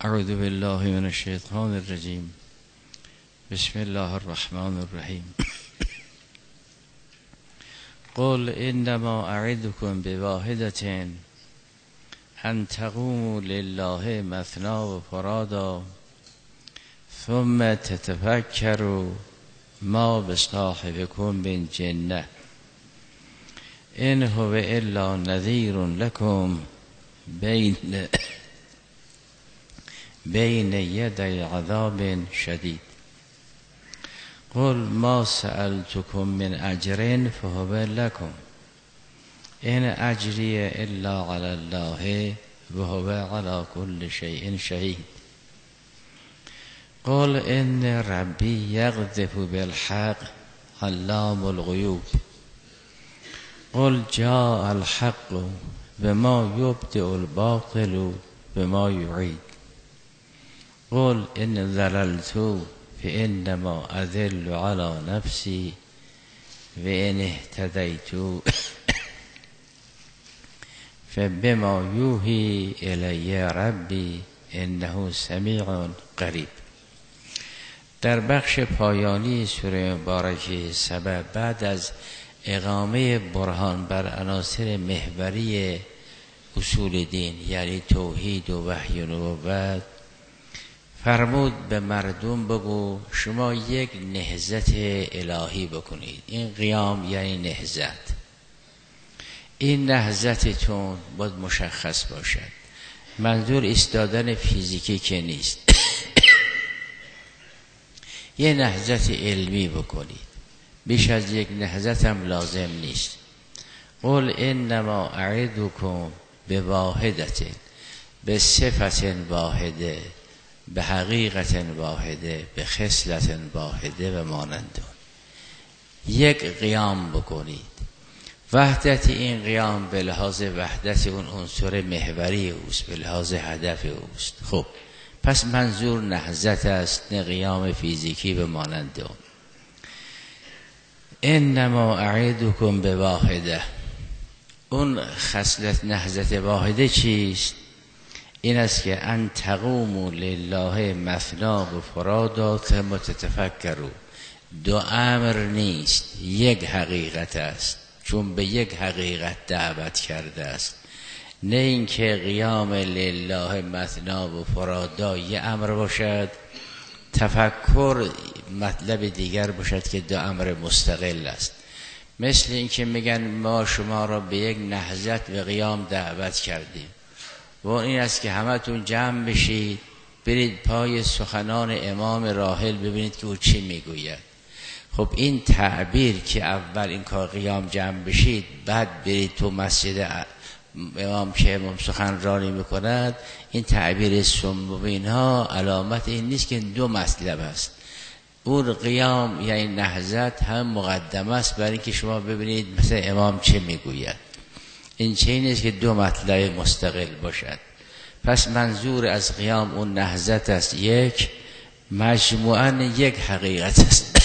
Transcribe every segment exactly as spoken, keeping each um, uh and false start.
اعوذ بالله من الشیطان الرجیم. بسم الله الرحمن الرحیم. قل انما اعدكم بواحدة ان تقوموا لله مثنى و فرادا ثم تتفکروا ما بصاحبكم من جنة ان هو الا نذیر لكم بین بین یدی عذاب شدید. قل ما سألتكم من اجر فهو لكم ان اجری الا علی الله وهو علی كل شیء شهید. قل ان ربی یقذف بالحق علام الغیوب. قل جاء الحق بما یبدئ الباطل بما یعید. قل ان ضللت فانما اضل على نفسي وان اهتديت فبما یوحی الی ربی انه سمیع قریب. در بخش پایانی سوره مبارکه سبع بعد از اقامه برهان بر عناصر محوری اصول دین یعنی توحید و وحی و نبوت فرمود به مردم بگو شما یک نهضت الهی بکنید. این قیام یعنی نهضت. این نهضتتون باید مشخص باشد. منظور ایستادن فیزیکی که نیست. یه نهضت علمی بکنید. بیش از یک نهضت هم لازم نیست. قل انما اعدكم بواحدة به صفت واحده به حقیقت واحده به خصلت واحده و مانند اون یک قیام بکنید. وحدت این قیام به لحاظ وحدت اون عنصر محوری اوست، به لحاظ هدف اوست. خب پس منظور نهضت است، نه قیام فیزیکی به مانند اون. انما اعدكم بواحده، اون خصلت نهضت واحده چیست؟ این است که ان تقوموا لله مثنی و فرادا ثم تتفکروا. دو امر نیست، یک حقیقت است، چون به یک حقیقت دعوت کرده است. نه اینکه قیام لله مثنی و فرادا یه امر باشد، تفکر مطلب دیگر باشد که دو امر مستقل است. مثل اینکه میگن ما شما را به یک نهضت و قیام دعوت کردیم و این است که همتون جمع بشید برید پای سخنان امام راحل ببینید که او چی میگوید. خب این تعبیر که اول این کار قیام جمع بشید بعد برید تو مسجد امام که امام سخنرانی میکند، این تعبیر سم اینها علامت این نیست که دو مطلب است. اون قیام یعنی نهضت هم مقدمه است برای اینکه شما ببینید مثلا امام چه میگوید. این چه نیست که دو مطلب مستقل باشد. پس منظور از قیام اون نهضت است، یک مجموعاً یک حقیقت است.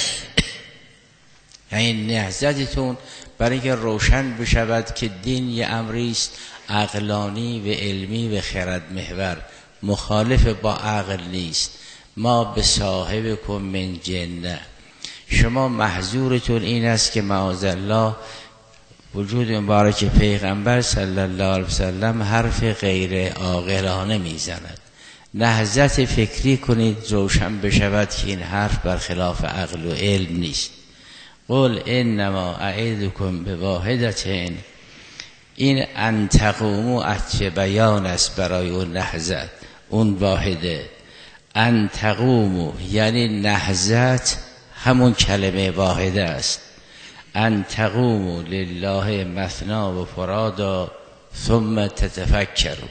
یعنی نهضتتون برای اینکه روشن بشود که دین یه امری است عقلانی و علمی و خرد محور، مخالف با عقل نیست. ما به صاحبکم من جنه، شما محظورتون این است که معاذالله وجود مبارک پیغمبر صلی الله علیه وسلم حرف غیر عاقلانه میزند. نهضت فکری کنید روشن بشود که این حرف برخلاف عقل و علم نیست. قل انما اعدكم بواحدة، این ان تقوموا اچه بیان است برای اون نهضت، اون واحده. ان تقوموا یعنی نهضت همون کلمه واحده است. ان تقوموا لله مثنی و فرادا ثم تتفکروا.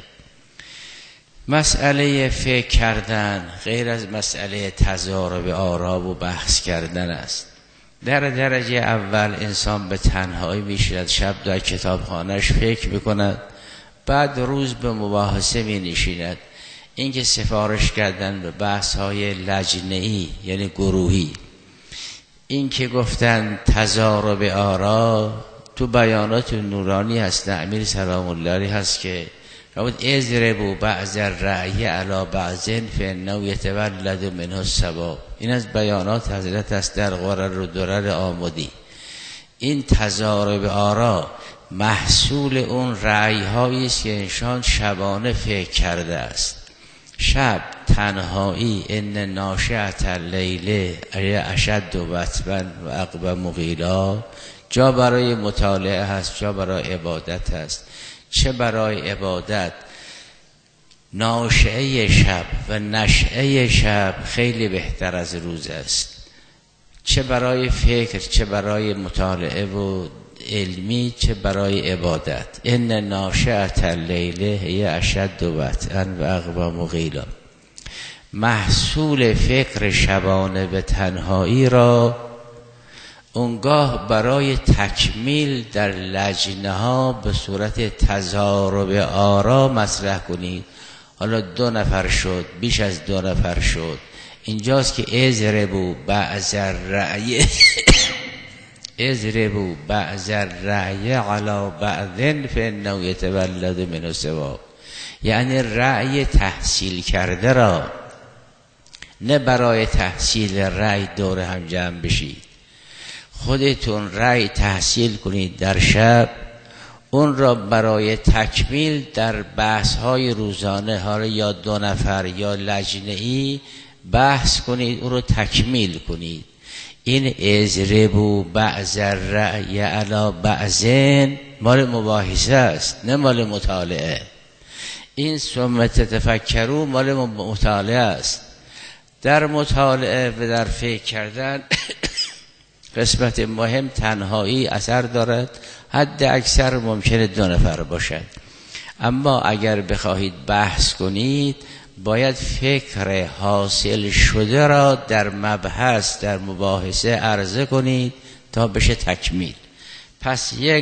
مسئله فکر کردن غیر از مسئله تضارب آرا و بحث کردن است. در درجه اول انسان به تنهایی میشود، شب در کتابخانهش فکر میکند، بعد روز به مباحثه می نشیند. این که سفارش کردن به بحث های لجنه‌ای یعنی گروهی، این که گفتن تضارب آرا تو بیانات نورانی هست. امیر سلام الله علیه هست که فرمود اضربوا بعض الرأی علی بعض فانه یتولد منه الثواب. این از بیانات حضرت است در غرر و درر آمدی. این تضارب آرا محصول اون رأی هایی است که انسان شبانه فکر کرده است. شب تنهایی ان ناشئة اللیل اشد وطبا و اقوم قیلا، جا برای مطالعه هست، جا برای عبادت هست. چه برای عبادت؟ ناشئه شب و نشئه شب خیلی بهتر از روز است. چه برای فکر، چه برای مطالعه و علمی، چه برای عبادت. ان ناشئة اللیل هی اشد وطئا و اقوم قیلا. محصول فکر شبانه به تنهایی را اونگاه برای تکمیل در لجنه ها به صورت تضارب آرا مطرح کنید. حالا دو نفر شد، بیش از دو نفر شد، اینجاست که اضربوا بعض الرأی اضربوا بعض الرأی علی بعض فانه یتولد منه الثواب. یعنی رأی تحصیل کرده را نه برای تحصیل رأی دور هم جمع بشید. خودتون رأی تحصیل کنید در شب، اون را برای تکمیل در بحث های روزانه ها یا دو نفر یا لجنه ای بحث کنید، اون رو تکمیل کنید. این اضربوا بعض الرأی علی بعض مال مباحثه است، نه مال مطالعه. این ثم تتفکروا مال مطالعه است. در مطالعه و در فکر کردن قسمت مهم تنهایی اثر دارد، حد اکثر ممکنه دو نفر باشد. اما اگر بخواهید بحث کنید باید فکر حاصل شده را در مبحث در مباحثه عرضه کنید تا بشه تکمیل. پس یک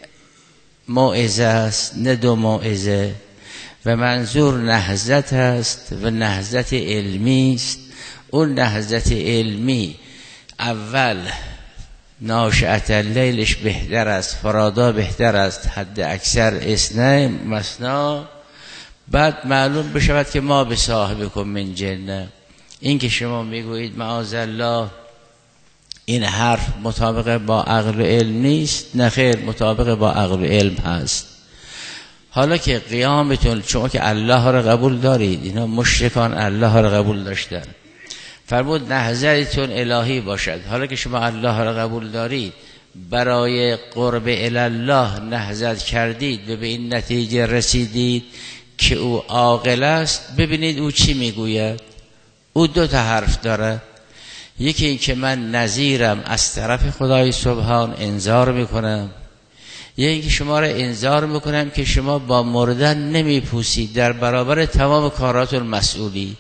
موعظه است نه دو موعظه، و منظور نهضت است و نهضت علمی است. اون نهضت علمی اول ناشئة اللیلش بهتر است، فرادا بهتر است، حد اکثر اثنین مثنا، بعد معلوم بشود که ما به صاحبکم من جنه. این که شما میگویید معاذ الله این حرف مطابق با عقل و علم نیست، نه خیر، مطابق با عقل و علم هست. حالا که قیامتون، شما که الله را قبول دارید، اینا مشرکان الله را قبول داشتن، فرمود نهضتون الهی باشد. حالا که شما الله را قبول دارید، برای قرب الله نهضت کردید و به این نتیجه رسیدید که او عاقل است، ببینید او چی میگوید. او دو تا حرف داره. یکی این که من نذیرم، از طرف خدای سبحان انذار میکنم. یکی که شما را انذار میکنم که شما با مردن نمیپوسید، در برابر تمام کارات المسئولی.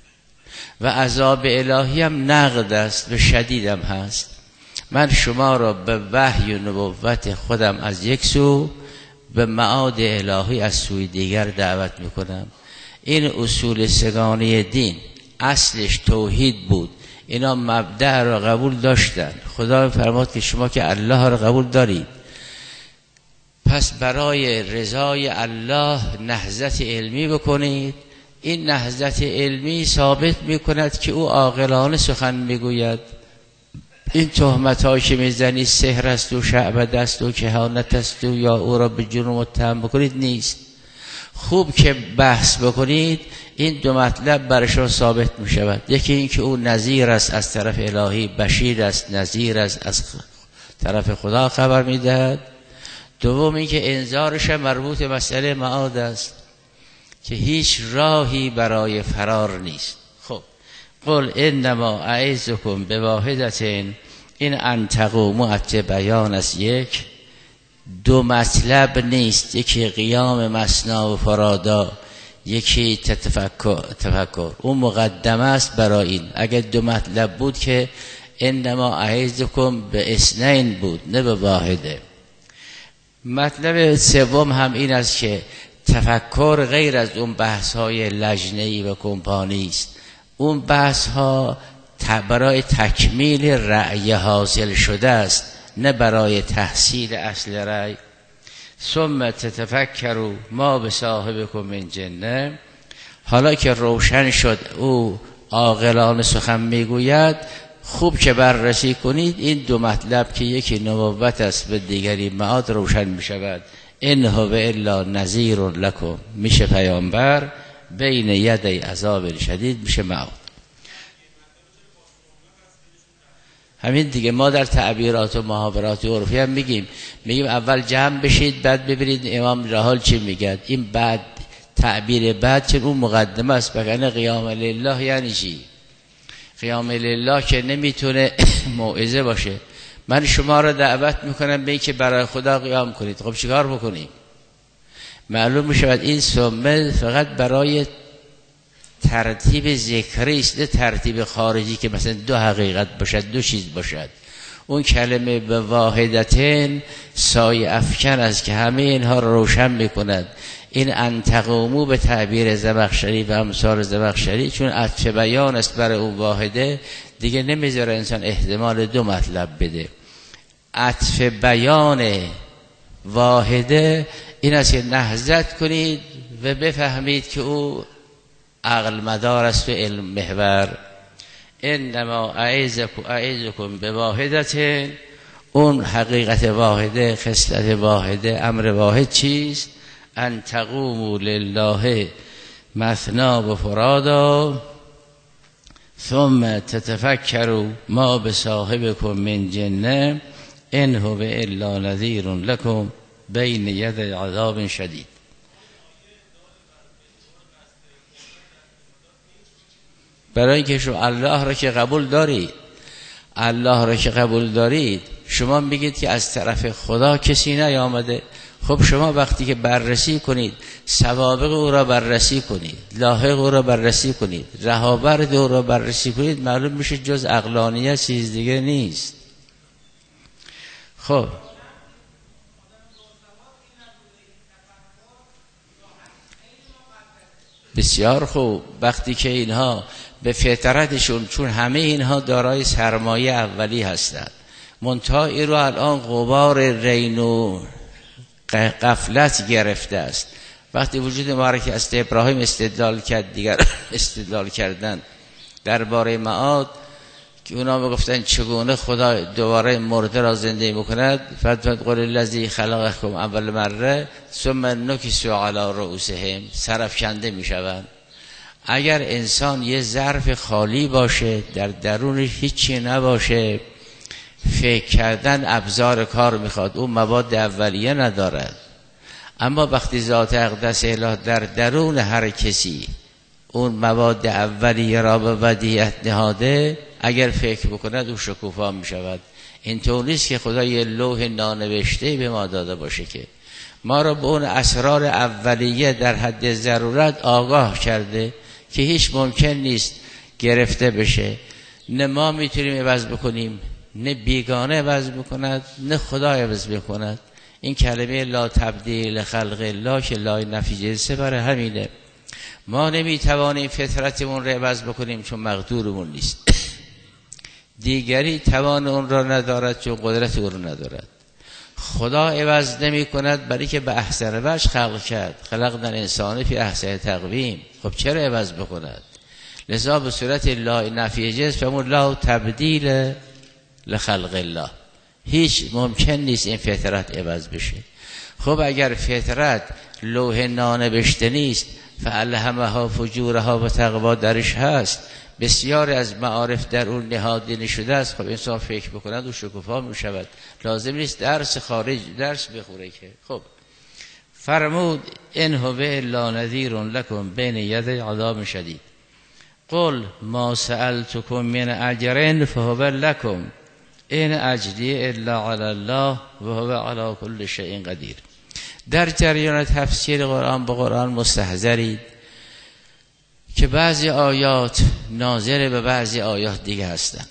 و عذاب الهی هم نقد است و شدیدم هست. من شما را به وحی و نبوت خودم از یک سو، به معاد الهی از سوی دیگر دعوت میکنم. این اصول سگانه دین اصلش توحید بود، اینا مبدأ را قبول داشتن. خدا فرمود که شما که الله را قبول دارید، پس برای رضای الله نهضت علمی بکنید. این نهضت علمی ثابت میکند که او عاقلانه سخن میگوید. این تهمت هایی که میزنید سحر است و شعبد است و کهانت است و یا او را به جنون متهم بکنید نیست. خوب که بحث بکنید این دو مطلب برای شما ثابت میشود. یکی این که او نذیر است از طرف الهی، بشیر است، نذیر است از طرف خدا خبر میدهد. دوم این که انذارش مربوط مسئله معاد است که هیچ راهی برای فرار نیست. خب قل انما اعظکم بواحدتین، این ان تقوموا بیان است. یک دو مطلب نیست، یکی قیام مثنا و فرادا، یکی تفکر. تفکر اون مقدمه است برای این. اگر دو مطلب بود که انما اعظکم به اثنین بود، نه به واحده. مطلب سوم هم این است که تفکر غیر از اون بحث های لجنه‌ای و کمپانی است. اون بحث ها برای تکمیل رأی حاصل شده است، نه برای تحصیل اصل رأی. ثم تتفکروا ما بصاحبکم من جنه. حالا که روشن شد او عاقلانه سخن میگوید، خوب که بررسی کنید این دو مطلب که یکی نبوت است و دیگری معاد روشن می شود. ان هو الا نذیر لکم میشه پیامبر، بین یدی عذاب شدید میشه معاد. همین دیگه ما در تعبیرات و محاورات عرفی هم میگیم میگیم اول جمع بشید بعد ببینید امام رحال چی میگه. این بعد تعبیر بعد چون اون مقدمه است. بگن قیام لله یعنی چی؟ قیام لله که نمیتونه موعظه باشه. من شما را دعوت میکنم به این که برای خدا قیام کنید. خب چیکار بکنیم؟ معلوم میشود این سمه فقط برای ترتیب ذکری است، نه ترتیب خارجی که مثلا دو حقیقت باشد، دو چیز باشد. اون کلمه به واحدتن سایه افکن است که همه اینها رو روشن میکند. این انتقومو به تعبیر زمخشری و امثال زمخشری چون عطف بیان است برای اون واحده، دیگه نمیذاره انسان احتمال دو مطلب بده. عطف بیان واحده این است که نهضت کنید و بفهمید که او عقل مدار است و علم محور. انما اعیذکم اعیذکم به واحدت، اون حقیقت واحده، خصلت واحده، امر واحد چیست؟ ان تقوموا لله مثنا و فرادا ثم تتفکروا ما بصاحبکم من جنه ان هو الا نذیر لکم بین ید عذاب شدید. برای اینکه شما الله را که قبول دارید، الله را که قبول دارید شما میگید که از طرف خدا کسی نیامده. خب شما وقتی که بررسی کنید، سوابق او را بررسی کنید، لاحق او را بررسی کنید، رهاورد او را بررسی کنید، معلوم میشه جز عقلانیت چیز دیگه نیست. خب بسیار خوب. وقتی که اینها به فطرتشون، چون همه اینها دارای سرمایه اولی هستند، منتها این رو الان غبار رین و غفلت گرفته است. وقتی وجود ما را که از ابراهیم استدلال کرد، دیگر استدلال کردن درباره معاد که اونا میگفتن چگونه خدا دوباره مرده را زنده میکند، فتقل الذی خلقکم اول مره ثم نکسوا علی رؤوسهم، سرافکنده میشوند. اگر انسان یه ظرف خالی باشه، در درونش هیچی نباشه، فکر کردن ابزار کار میخواد، اون مواد اولیه ندارد. اما وقتی ذات اقدس الهی در درون هر کسی اون مواد اولیه را به ودیعت نهاده، اگر فکر بکند او شکوفا میشود. اینطور نیست که خدا یه لوح نانوشته به ما داده باشه که ما را به اون اسرار اولیه در حد ضرورت آگاه کرده که هیچ ممکن نیست گرفته بشه. نه ما میتونیم عوض بکنیم، نه بیگانه عوض بکند، نه خدا عوض بکند. این کلمه لا تبدیل خلق الله که لا نفی جنسه برای همینه. ما نمیتوانیم فطرتمون رو عوض بکنیم چون مقدورمون نیست. دیگری توان اون را ندارد چون قدرت اون را ندارد. خدا عوض نمی کند برای که به احسن وجه خلق کرد. خلقنا الانسان فی احسن تقویم. خب چرا عوض بکند؟ لذا به صورت لا نفی جنس فهمون لا تبدیل لخلق الله، هیچ ممکن نیست این فطرت عوض بشه. خب اگر فطرت لوح نانوشته نیست، فالهمها فجورها و تقوا درش هست، بسیار از معارف در اون نهادینه شده است. خب انسان فکر بکند و شکوفا می شود. لازم نیست درس خارج درس بخوره که. خب فرمود ان هو الا نذیر لکم بین یدی عذاب شدید. قل ما سألتکم من اجر فهو لکم این اجری الا علی الله و هو علی کل شیء قدیر. در جریان تفسیر قرآن به قرآن مستحضرید که بعضی آیات ناظر به بعضی آیات دیگه هستند.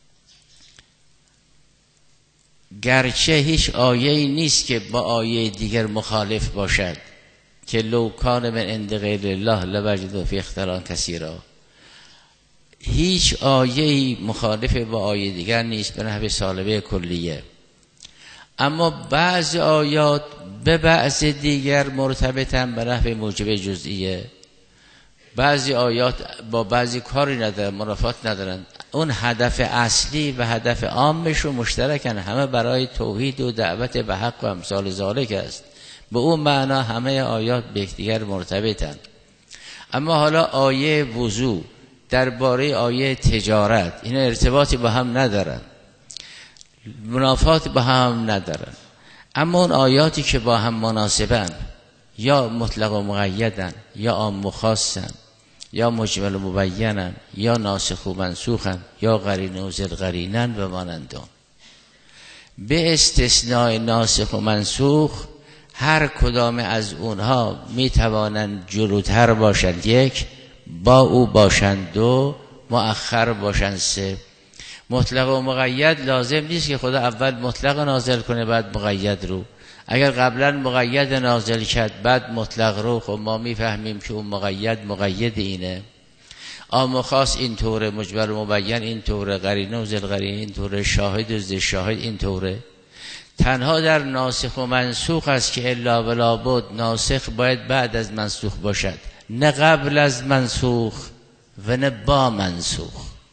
گرچه هیچ آیه‌ای نیست که با آیه دیگر مخالف باشد که لو کان من عند غیر الله لوجدوا فی اختلافا کثیرا، هیچ آیه‌ای مخالف با آیه دیگر نیست به نحو سالبه کلیه. اما بعض آیات به بعض دیگر مرتبطن به نحو موجب جزئیه، بعضی آیات با بعضی کاری ندارن، منافات ندارن، اون هدف اصلی و هدف عامش و مشترکن، همه برای توحید و دعوت به حق و امثال ذالک است. به اون معنا همه آیات به یکدیگر مرتبطن. اما حالا آیه وضو درباره آیه تجارت، اینا ارتباطی با هم ندارن، منافات با هم ندارن. اما اون آیاتی که با هم مناسبن، یا مطلق و مقیدن، یا عام و خاصن، یا مجمل و مبینن، یا ناسخ و منسوخن، یا قرین و ضد قرینن و مانندون. به استثناء ناسخ و منسوخ هر کدام از اونها می توانند جلوتر باشند، یک، با او باشند، دو، مؤخر باشند، سه. مطلق و مقید لازم نیست که خدا اول مطلق نازل کنه بعد مقید رو. اگر قبلا مقید نازل کرد بعد مطلق رو، خب ما میفهمیم که اون مقید مقید اینه. عام و خاص این طوره، مجمل و مبین این طوره، قرینه و ضد قرینه این طوره، شاهد و ضد شاهد این طوره. تنها در ناسخ و منسوخ است که الا ولا بد ناسخ باید بعد از منسوخ باشد، نه قبل از منسوخ و نه با منسوخ.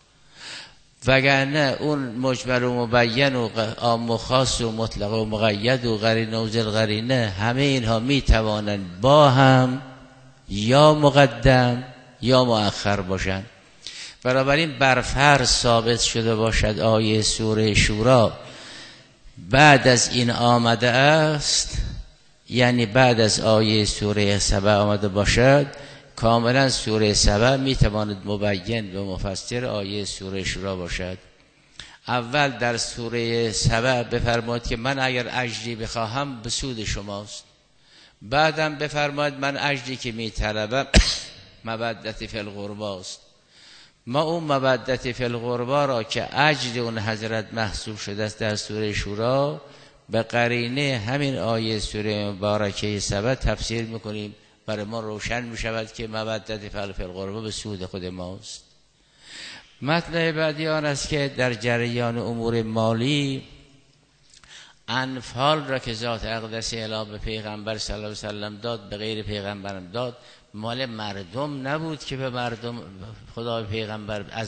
وگرنه اون مجمل و مبین و عام و خاص و مطلق و مقید و قرینه و ضد قرینه همه اینها می توانند با هم یا مقدم یا مؤخر باشند. بنابراین بر فرض ثابت شده باشد آیه سوره شورا بعد از این آمده است، یعنی بعد از آیه سوره سبع آمده باشد، کاملا سوره سبع می تواند مبین و مفسر آیه سوره شورا باشد. اول در سوره سبع بفرماید که من اگر اجری بخواهم به سود شماست، بعدم بفرماید من اجری که می طلبم مودت فی القربا است. ما اون مودت فی القربا را که اجر اون حضرت محسوب شده است در سوره شورا، به قرینه همین آیه سوره مبارکه سبع تفسیر میکنیم، برای ما روشن می شود که مودت فی القربا به سود خود ماست. مطلب بعدی آن است که در جریان امور مالی انفال را که ذات اقدس اله به پیغمبر صلی الله علیه وسلم داد، به غیر پیغمبرم داد، مال مردم نبود که به مردم خدا پیغمبر از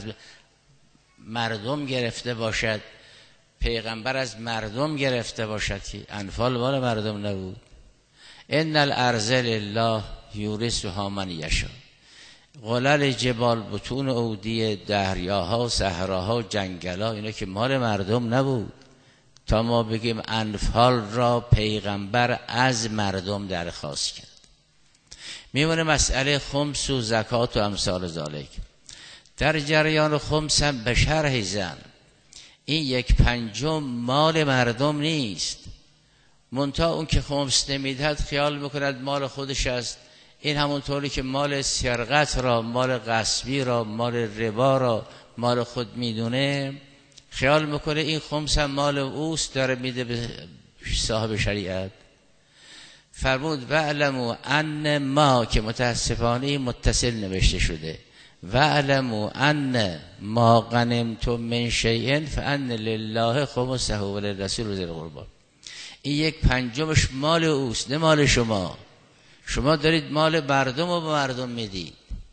مردم گرفته باشد، پیغمبر از مردم گرفته باشد، که انفال مال مردم نبود. ان الارض لله یورثها من یشاء. قلل جبال، بطون اودیه، دریاها، صحراها، جنگلها، اینا که مال مردم نبود تا ما بگیم انفال را پیغمبر از مردم درخواست کرد. میمونه مسئله خمس و زکات و امثال ذالک. در جریان خمس هم به شرح زن این یک پنجم مال مردم نیست، منتها اون که خمس نمیدهد خیال میکند مال خودش است. این همونطوری که مال سرقت را، مال غصبی را، مال ربا را مال خود میدونه، خیال میکنه این خمس هم مال اوست، داره میده به صاحب شریعت. فرمود وعلموا ان ما، که متاسفانه متصل نوشته شده، وعلموا ان ما غنمتم من شیء فان لله خمسه وللرسول ذی القربى. این یک پنجمش مال اوست نه مال شما. شما دارید مال مردم رو به مردم میدید.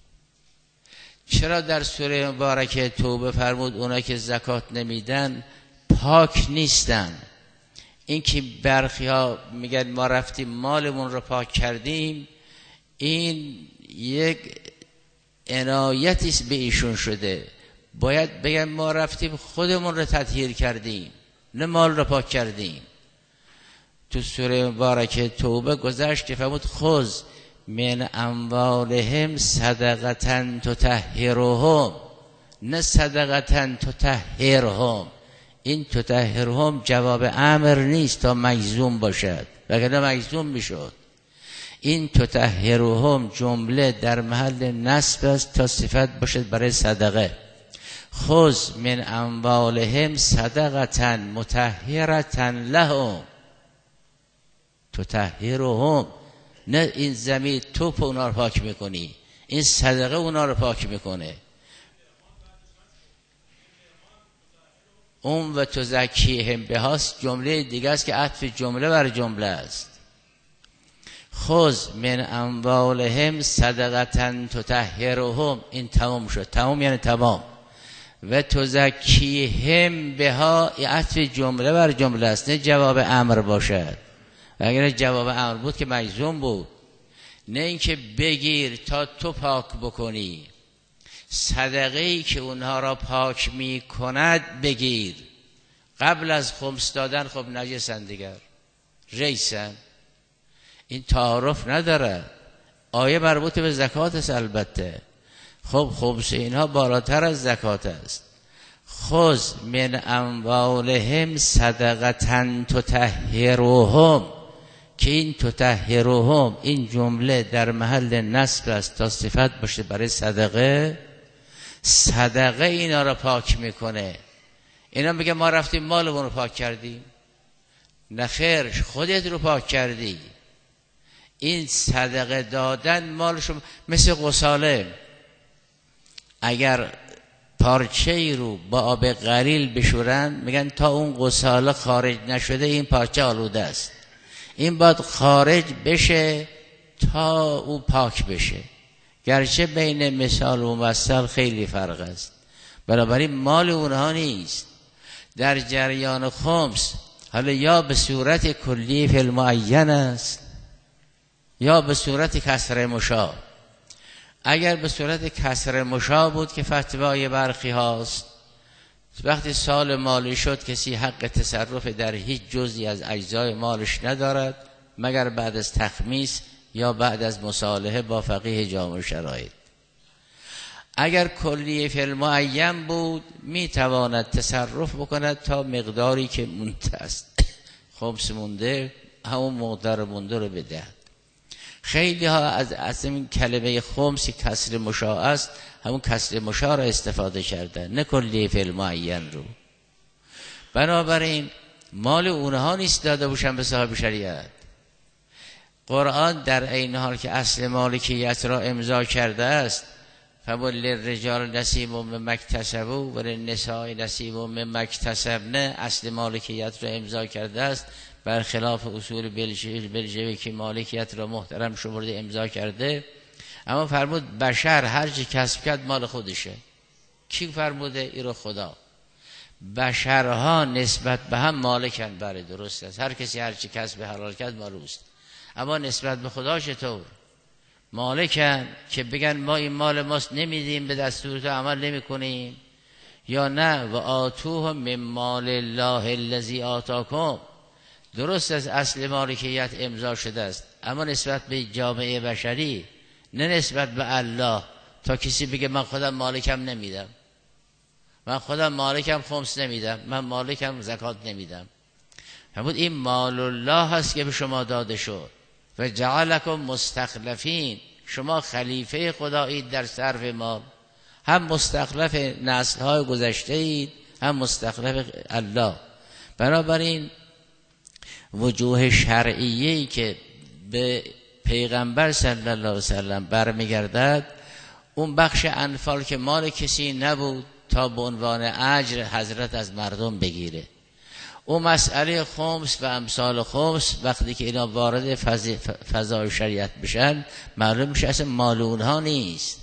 چرا در سوره مبارکه توبه فرمود اونا که زکات نمیدن پاک نیستن؟ این که برخی ها میگن ما رفتیم مالمون رو پاک کردیم، این یک عنایتی به ایشون شده. باید بگن ما رفتیم خودمون رو تطهیر کردیم نه مال رو پاک کردیم. تو سوره مبارکه توبه گذشت که فرمود خذ من اموالهم صدقة تطهرهم، نه صدقة تطهرهم. این تطهرهم جواب امر نیست تا مجزوم باشد، وگرنه مجزوم میشد. این تطهرهم جمله در محل نصب است تا صفت باشد برای صدقه. خذ من اموالهم صدقة مطهرة لهم، تطهرهم، نه این زمین توپ اونا رو پاک میکنی، این صدقه اونا رو پاک میکنه. اون و تزکیهم بهاست جمله دیگه است که عطف جمله بر جمله است. خذ من اموالهم صدقة تطهرهم، این تمام شد. تمام یعنی تمام. و تزکیهم بها عطف جمله بر جمله است، نه جواب امر باشد. و اگر جواب امر بود که مجزوم بود. نه اینکه بگیر تا تو پاک بکنی، صدقه‌ای که اونها را پاک می کند بگیر. قبل از خمس دادن خب نجسن دیگر، ریسن، این تعارف نداره. آیه مربوط به زکات است البته. خب خمس اینها بالاتر از زکات است. خذ من اموالهم صدقة تطهرهم، که این تطهرهم این جمله در محل نصب است تا صفت باشه برای صدقه. صدقه اینا رو پاک میکنه. اینا میگه ما رفتیم مالمون رو پاک کردیم. نه خیر، خودت رو پاک کردی. این صدقه دادن مالشون مثل غساله. اگر پارچه ای رو با آب غلیل بشورن میگن تا اون غساله خارج نشده این پارچه آلوده است، این باید خارج بشه تا او پاک بشه. گرچه بین مثال و ممثل خیلی فرق است، بنابراین مال اونها نیست. در جریان خمس حالا یا به صورت کلی فی المعین است یا به صورت کسر مشا. اگر به صورت کسر مشا بود که فتوای برخی هاست، وقتی سال مالی شد کسی حق تصرف در هیچ جزئی از اجزای مالش ندارد مگر بعد از تخمیس یا بعد از مصالحه با فقیه جامع شرایط. اگر کلیه فی المعین بود می تواند تصرف بکند تا مقداری که مونده است، خمس مونده همون مقدار مونده رو بدهد. خیلی ها از از این کلمه خمس کسر مشاع است، همون کسر مشاع را استفاده کردن، نه کلیه فی المعین رو. بنابراین مال اونها نیست داده باشن به صاحب شریعت. قرآن در عین حال که اصل مالکیت را امضا کرده است، فللرجال نصیب مما اکتسبوا وللنساء نصیب مما اکتسبن، اصل مالکیت را امضا کرده است، برخلاف اصول بلژیکی که مالکیت را محترم شمرده امضا کرده. اما فرمود بشر هر چی کسب کرد مال خودشه. کی فرموده؟ این رو خدا. بشرها نسبت به هم مالکن، بله درست است، هر کسی هر چی کسب حلال کرد مال اوست. اما نسبت به خدا چطور؟ مالکن که بگن ما این مال ماست نمیدیم، به دستور تو عمل نمی کنیم، یا نه و آتوه من مال الله الذی آتاکم. درست از اصل مالکیت امضا شده است، اما نسبت به جامعه بشری، نه نسبت به الله. تا کسی بگه من خودم مالکم نمیدم، من خودم مالکم خمس نمیدم، من مالکم زکات نمیدم. همون این مال الله هست که به شما داده شد و جعلکم مستخلفین، شما خلیفه خدایید در صرف مال، هم مستخلف نسل‌های گذشته اید هم مستخلف الله. بنابراین وجوه شرعیه‌ای که به پیغمبر صلی الله علیه وسلم برمیگردد، اون بخش انفال که مال کسی نبود تا به عنوان اجر حضرت از مردم بگیره. اون مسئله خمس و امثال خمس وقتی که اینا وارد فضای شریعت بشن معلوم میشه اصلا مال اونها نیست.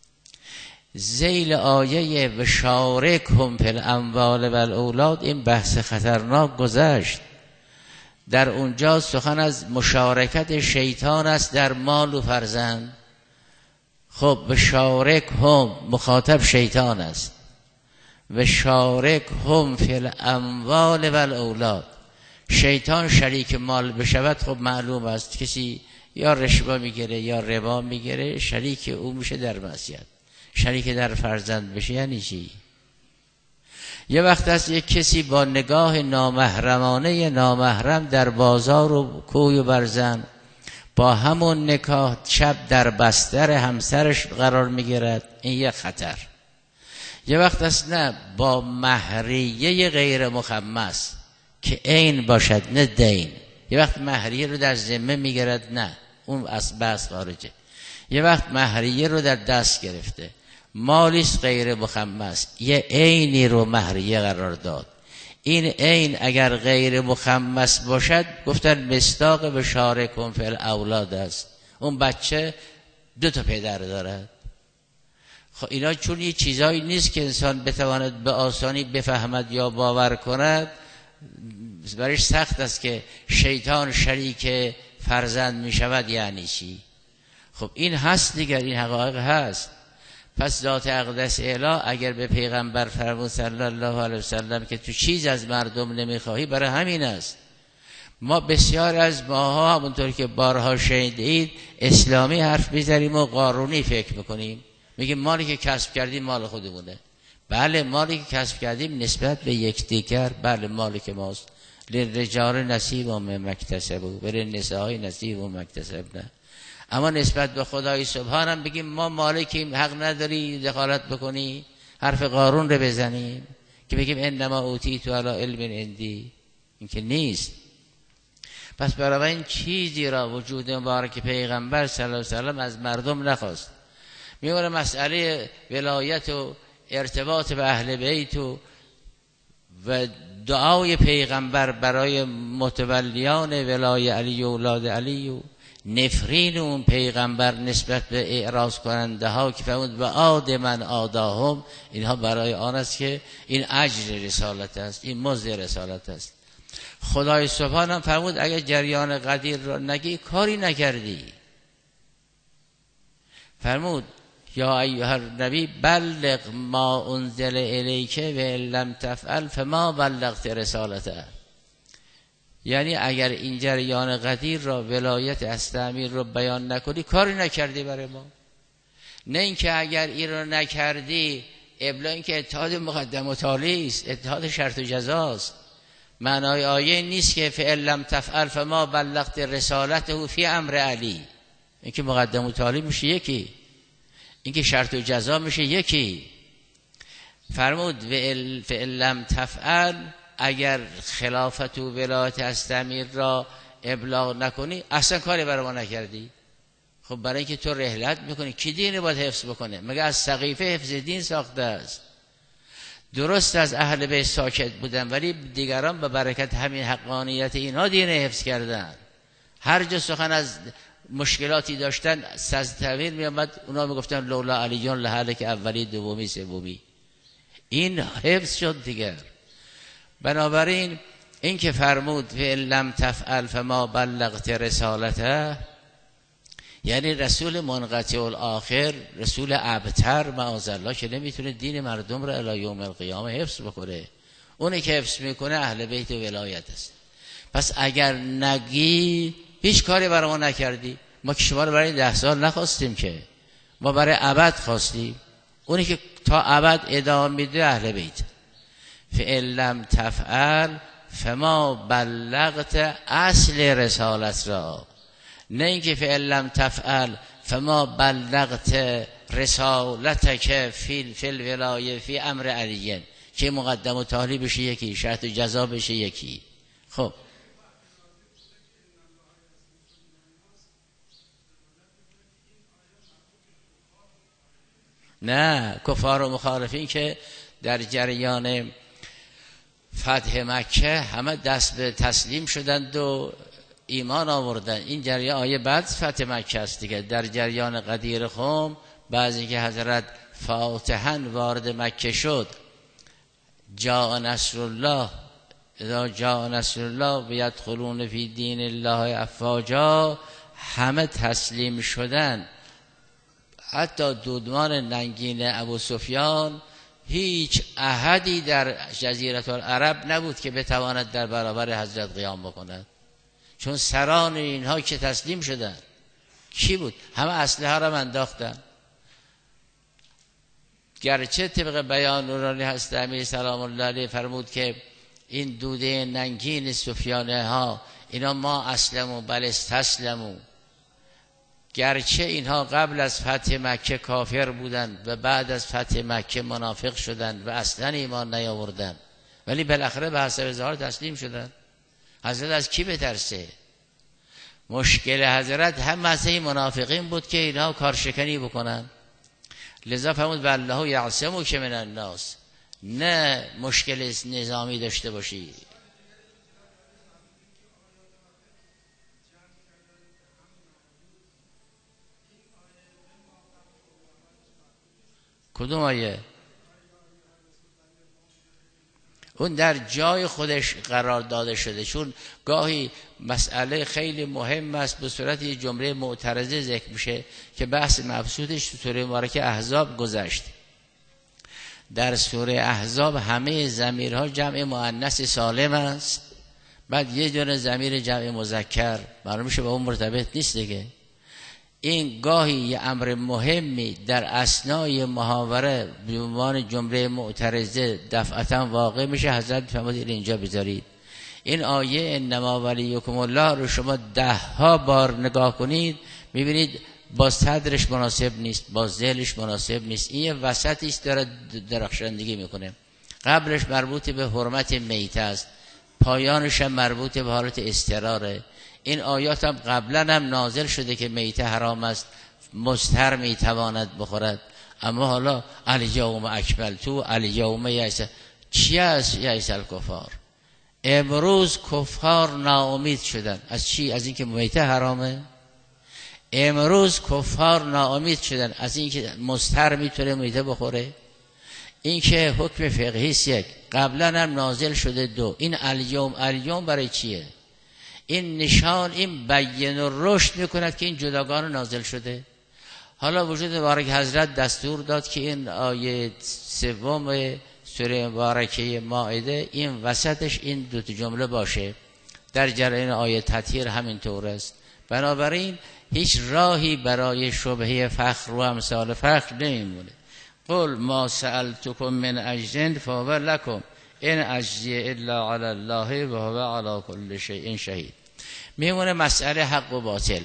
ذیل آیه و شارکهم فی الاموال و الاولاد، این بحث خطرناک گذشت. در اونجا سخن از مشارکت شیطان است در مال و فرزند. خب و شارکهم مخاطب شیطان است، و شارکهم فی الاموال و الاولاد. شیطان شریک مال بشود خب معلوم است کسی یا رشوه میگیره یا ربا میگیره، شریک او میشه در معصیت. شریک در فرزند بشه یعنی چی؟ یه وقت است یک کسی با نگاه نامحرمانه نامحرم در بازار و کوی و برزن با همون نکاح شب در بستر همسرش قرار میگیرد، این یه خطر. یه وقت است نه با مهریه غیر مخمس که عین باشد نه دین. یه وقت مهریه رو در ذمه میگیرد، نه اون از بحث خارجه. یه وقت مهریه رو در دست گرفته، مالیست غیر مخمس، یه عینی رو مهریه قرار داد. این عین اگر غیر مخمس باشد گفتن مصداق بشارکم فی الاولاد است. اون بچه دو تا پدر دارد. خب اینا چون یه چیزایی نیست که انسان بتواند به آسانی بفهمد یا باور کند، برایش سخت است که شیطان شریک فرزند می شود. یعنی چی؟ خب این هست دیگر، این حقایق هست. پس ذات اقدس اعلی اگر به پیغمبر فرمود صلی الله علیه وسلم که تو چیز از مردم نمیخواهی، برای همین است. ما بسیار از ماها همونطور که بارها شنیدید اسلامی حرف میزنیم و قارونی فکر میکنیم، میگیم مالی که کسب کردیم مال خودمونه. بله مالی که کسب کردیم نسبت به یکدیگر، بله مالی که ماست. للرجال نصیب مما اکتسبوا وللنساء نصیب مما اکتسبن. اما نسبت به خدای سبحانم بگیم ما مالکیم، حق نداری دخالت بکنی، حرف قارون رو بزنیم که بگیم انما اوتیت علی علم عندی، این که نیست. پس برای این چیزی را وجود مبارک پیغمبر صلی الله علیه وسلم از مردم نخواست. میگه مسئله ولایت و ارتباط به اهل بیت و و دعای پیغمبر برای متولیان ولای علی و اولاد علی و نفرین اون پیغمبر نسبت به اعراض کننده ها که فرمود و عاد من عاداهم، اینها برای آن است که این اجر رسالت است، این مزد رسالت است. خدای سبحانه فرمود اگر جریان قدیر را نگی کاری نکردی. فرمود یا ایها النبی بلغ ما انزل الیک و ان لم تفعل فما بلغت رسالته. یعنی اگر این جریان قدیر را، ولایت استعمیر را بیان نکنی کاری نکردی برای ما. نه اینکه اگر این را نکردی ابلا، این که اتحاد مقدم و تالی است، اتحاد شرط و جزاست. معنای آیه نیست که فإن لم تفعل فما بلغت رسالته فی امر علی، این که مقدم و تالی میشه یکی، این که شرط و جزا میشه یکی. فرمود فإن لم تفعل، اگر خلافت و ولایت استعمیر را ابلاغ نکنی اصلا کاری برای ما نکردی. خب برای اینکه تو رحلت میکنی کی دین باید حفظ بکنه؟ مگه از سقیفه حفظ دین ساخته است؟ درست از اهل بیت ساکت بودن ولی دیگران به برکت همین حقانیت اینها دین حفظ کردن. هر جا سخن از مشکلاتی داشتن سز تعبیر می آمد، اونا می گفتن لولا علیون لهلک اولی دومی سومی. این حفظ شد دیگر. بنابراین این که فرمود فإن لم تفعل فما بلغت رسالته، یعنی رسول منقطع الاخر، رسول ابتر معاذالله که نمیتونه دین مردم را الی یوم القیامه حفظ بکنه. اونی که حفظ میکنه اهل بیت و ولایت است. پس اگر نگی هیچ کاری برای ما نکردی. ما که شما رو برای ده سال نخواستیم که، ما برای ابد خواستیم. اونی که تا ابد ادامه میده اهل بیت. فإن لم تفعل فما بلغت اصل رسالت را، نه اینکه فإن لم تفعل فما بلغت رسالتک فی فی الولایه فی امر علی، که مقدم و تالی بشه یکی، شرط و جزا بشه یکی. خب نه، کفار و مخالفین که در جریان فتح مکه همه دست به تسلیم شدند و ایمان آوردن. این جریان آیه بعد فتح مکه است دیگه. در جریان قدیر خم بعضی که حضرت فاتحاً وارد مکه شد، جاء نصر الله اذا جاء نصر الله بیدخلون فی دین الله افواجا، همه تسلیم شدن. حتی دودمان ننگین ابو سفیان، هیچ احدی در جزیره العرب نبود که بتواند در برابر حضرت قیام بکند، چون سران اینها که تسلیم شدن کی بود؟ همه اسلحه را انداختن. گرچه طبق بیان نورانی هست امیر سلام الله علیه فرمود که این دوده ننگین سفیانه ها اینا ما اسلمو بل استسلمو، گرچه اینها قبل از فتح مکه کافر بودند و بعد از فتح مکه منافق شدند و اصلا ایمان نیاوردند، ولی بالاخره به حسب ظاهر تسلیم شدند. حضرت از کی بترسه؟ مشکل حضرت هم مسئله منافقین بود که اینها کارشکنی بکنن. لذا فرمود والله یعصمک من الناس، نه مشکل نظامی داشته باشی. کدوم آیه؟ اون در جای خودش قرار داده شده، چون گاهی مسئله خیلی مهم است به صورت یه جمله معترضه ذکر میشه که بحث مبسوطش تو سوره مبارکه احزاب گذشت. در سوره احزاب همه ضمیرها جمع مؤنث سالم است، بعد یه دونه ضمیر جمع مذکر، معلوم میشه با اون مرتبط نیست دیگه. این گاهی یه امر مهمی در اثنای محاوره به عنوان جمله معترضه دفعتا واقع میشه. حضرت فرمودید اینجا بذارید این آیه انما ولیکم الله رو شما ده ها بار نگاه کنید میبینید با صدرش مناسب نیست، با ذیلش مناسب نیست. این یه وسطی است داره درخشندگی میکنه. قبلش مربوط به حرمت میته است، پایانش هم مربوط به حالت استراره. این آیات هم قبلا هم نازل شده که میته حرام است، مضطر میتواند بخورد. اما حالا الیوم اکملتو الیوم یئس چی است؟ یئس الکفار. امروز کفار ناامید شدن از چی؟ از اینکه میته حرامه. امروز کفار ناامید شدن از اینکه مضطر میتونه میته بخوره. این که حکم فقهی است یک، قبلا هم نازل شده دو. این الیوم الیوم برای چیه؟ این نشان، این بیان و رشد میکند که این جداگانه نازل شده. حالا وجود مبارک حضرت دستور داد که این آیه سوم سوره مبارکه مائده این وسطش این دو تا جمله باشه. در جریان آیه تطهیر همینطور است. بنابراین هیچ راهی برای شبهه فخر و امثال فخر نمیمونه. قل ما سألتكم من اجر فهو لكم ان اجزی الا علی الله و هو علی کل شیء شهید. میمونه مسئله حق و باطل.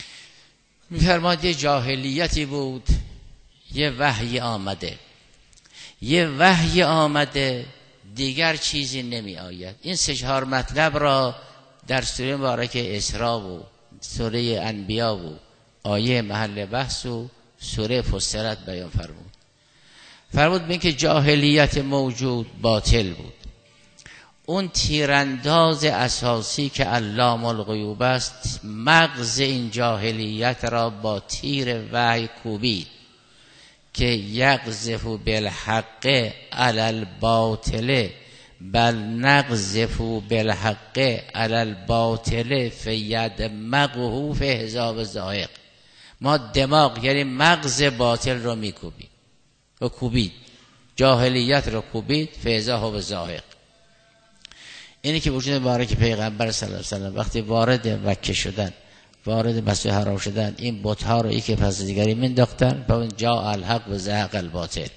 میفرماد یه جاهلیتی بود، یه وحی آمده، یه وحی آمده دیگر چیزی نمی آید. این سه چهار مطلب را در سوره مبارکه اسراء و سوره انبیاء و آیه محل بحث و سوره فصلت بیان فرمود. فرمود بین که جاهلیت موجود باطل بود. اون تیرانداز اساسی که علام الغیوب است مغز این جاهلیت را با تیر وحی کوبید که یقذف بالحق علی الباطل بل نقذف بالحق علی الباطل فیدمغه فی حزاب زاهق. ما دماغ یعنی مغز باطل را میکوبیم و کوبید، جاهلیت را کوبید فی حزاب زاهق. اینی که وجود مبارک پیغمبر صلی الله علیه و سلم وقتی وارد مکه شدن، وارد مسجد حرام شدن، این بت‌ها رو یکی پس دیگری مینداختن و جاء الحق و زهق الباطل.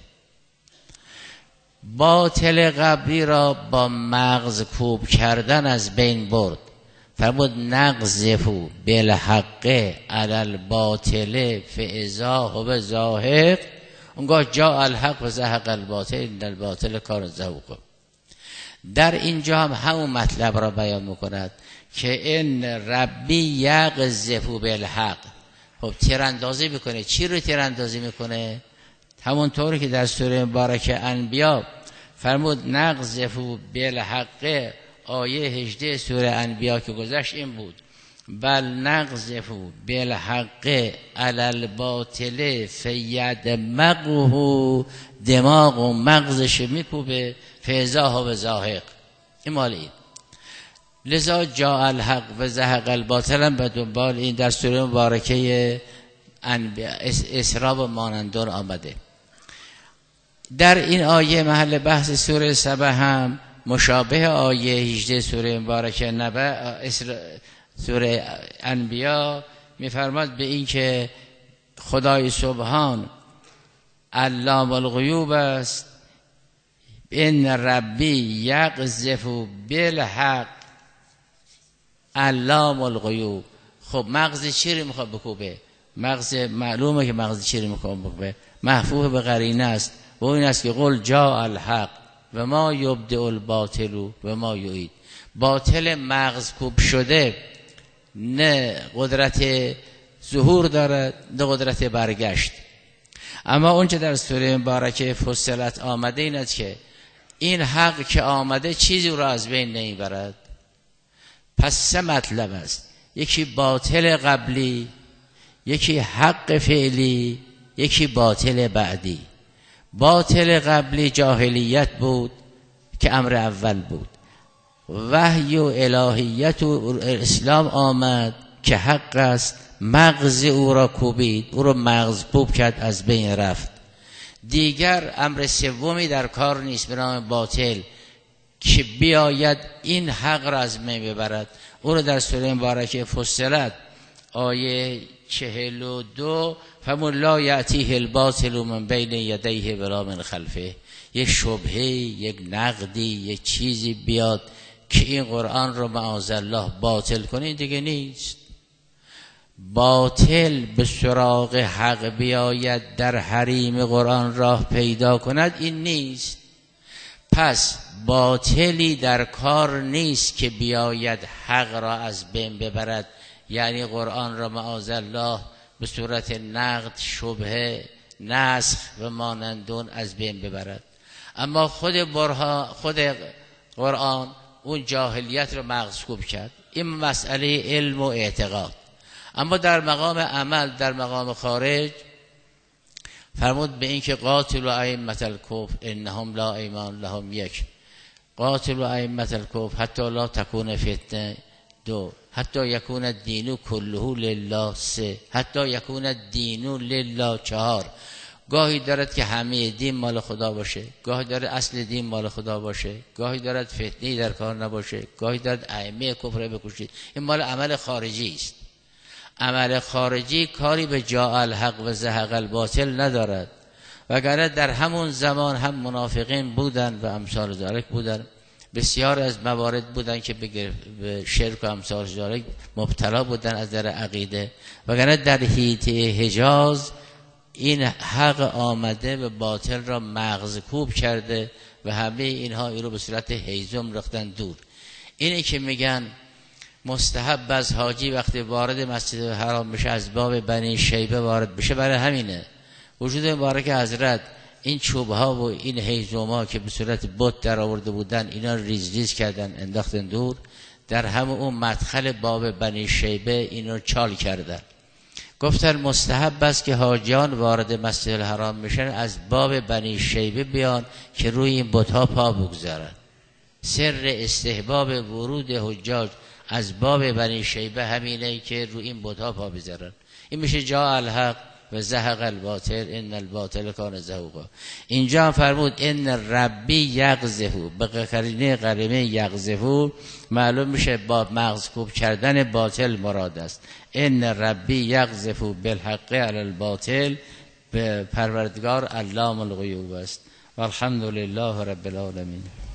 باطل قبلی را با مغز کوب کردن از بین برد. فرمود نقذف بالحق علی الباطل فاذا هو زاهق. اونگاه جاء الحق و زهق الباطل ان الباطل کان زهوقا. در اینجا هم همون مطلب را بیان میکند که ان ربی یقذف بالحق. خب تیراندازی میکنه. چی رو تیراندازی میکنه؟ همونطوری که در سوره مبارکه انبیاء فرمود نقذف بالحق، آیه هجده سوره انبیاء که گذشت این بود بل نقذف بالحق علی الباطل فیدمغه، دماغ و مغزش میکوبه فاذا هو زاهق. این مال این. لذا جاء الحق و زهق الباطل هم به دنبال این در سوره مبارکه اسراء و مانندون آمده. در این آیه محل بحث سوره سبع هم مشابه آیه هجده سوره مبارکه نبع سوره انبیاء میفرماد به این که خدای سبحان علام الغیوب است. ان ربی یقذف بالحق علام الغیوب. خب مغز چی رو میخواد بکوبه؟ مغز معلومه که مغز چی رو میخواد بکوبه، محفوظ به قرینه است و این است که قل جاء الحق و ما یبدئ الباطل و ما یعید. باطل مغز کوب شده نه قدرت ظهور دارد نه قدرت برگشت. اما اونچه در سوره مبارکه فصلت آمده این است که این حق که آمده چیزی رو از بین نمیبرد. پس سه مطلب است، یکی باطل قبلی، یکی حق فعلی، یکی باطل بعدی. باطل قبلی جاهلیت بود که امر اول بود، وحی و الهیت و اسلام آمد که حق است، مغز او را کوبید، او را مغز کوب کرد، از بین رفت. دیگر امر سومی در کار نیست به نام باطل که بیاید این حق را از بین ببرد. او را در سوره مبارکه فصلت آیه چهل و دو فمن لا یأتیه الباطل من بین یدیه ولا من خلفه، یک شبهه، یک نقدی، یک چیزی بیاد که این قرآن رو معاذالله باطل کنه، دیگه نیست. باطل به سراغ حق بیاید در حریم قرآن راه پیدا کند، این نیست. پس باطلی در کار نیست که بیاید حق را از بین ببرد، یعنی قرآن را معاذالله به صورت نقد، شبهه، نسخ و مانندون از بین ببرد. اما خود برها خود قرآن اون جاهلیت رو مغصوب کرد. این مسئله علم و اعتقاد. اما در مقام عمل، در مقام خارج فرمود به این که قاتل و ائمة الکفر انهم لا ایمان لهم، یک قاتل و ائمة الکفر حتی لا تکون فتنه، دو حتی یکون الدین کله لله، سه حتی یکون الدین لله، چهار گاهی دارد که همه دین مال خدا باشه، گاهی دارد اصل دین مال خدا باشه، گاهی دارد فتنه‌ای در کار نباشه، گاهی دارد ائمه کفر بکشید. این مال عمل خارجی است. عمل خارجی کاری به جاء الحق و زهق الباطل ندارد. وگرنه در همون زمان هم منافقین بودن و امثال ذالک بودن، بسیار از موارد بودن که به شرک و امثال ذالک مبتلا بودن از در عقیده. وگرنه در حیطه حجاز این حق آمده و باطل را مغز کوب کرده و همه اینها این رو به صورت هیزم رختن دور. اینه که میگن مستحب از حاجی وقتی وارد مسجد حرام بشه از باب بنی شیبه وارد بشه. برای همینه وجود مبارک حضرت این چوب ها و این هیزم ها که به صورت بت در آورده بودن، اینا ریز ریز کردن انداختن دور، در همه اون مدخل باب بنی شیبه این رو چال کردن. گفتن مستحب است که حاجیان وارد مسجد الحرام میشن از باب بنی شیبه بیان که روی این بت‌ها پا بگذارن. سر استحباب ورود حجاج از باب بنی شیبه همینه که روی این بت‌ها پا بذارن. این میشه جاء الحق و زهق الباطل ان الباطل کان زهوقا. اینجا هم فرمود ان ربی یغزهو، به قرینه قرینه یغزهو معلوم میشه با مغز کوب کردن باطل مراد است. ان ربی یغزهو بالحق علی الباطل، به پروردگار علام الغیوب است. والحمد لله رب العالمین.